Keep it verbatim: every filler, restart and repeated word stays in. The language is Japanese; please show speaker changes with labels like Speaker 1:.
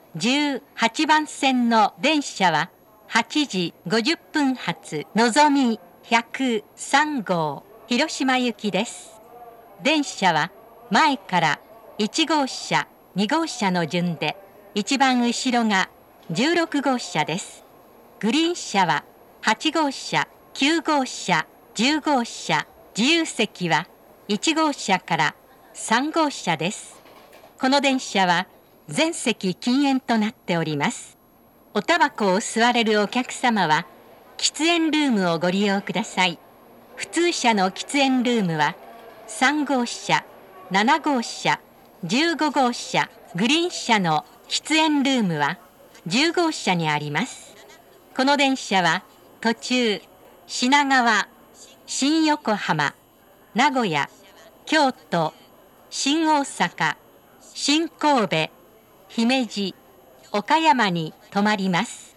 Speaker 1: じゅうはちばん線の電車ははちじごじゅっぷん発のぞみひゃくさんごう広島行きです。電車は前からいちごうしゃ、にごうしゃの順で、一番後ろがじゅうろくごうしゃです。グリーン車ははちごうしゃ、きゅうごうしゃ、じゅうごうしゃ、自由席はいちごうしゃからさんごうしゃです。この電車は全席禁煙となっております。おタバコを吸われるお客様は喫煙ルームをご利用ください。普通車の喫煙ルームはさんごうしゃ、ななごうしゃ、じゅうごごうしゃ、グリーン車の喫煙ルームはじゅうごうしゃにあります。この電車は途中品川、新横浜、名古屋、京都、新大阪、新神戸、姫路、岡山に停まります。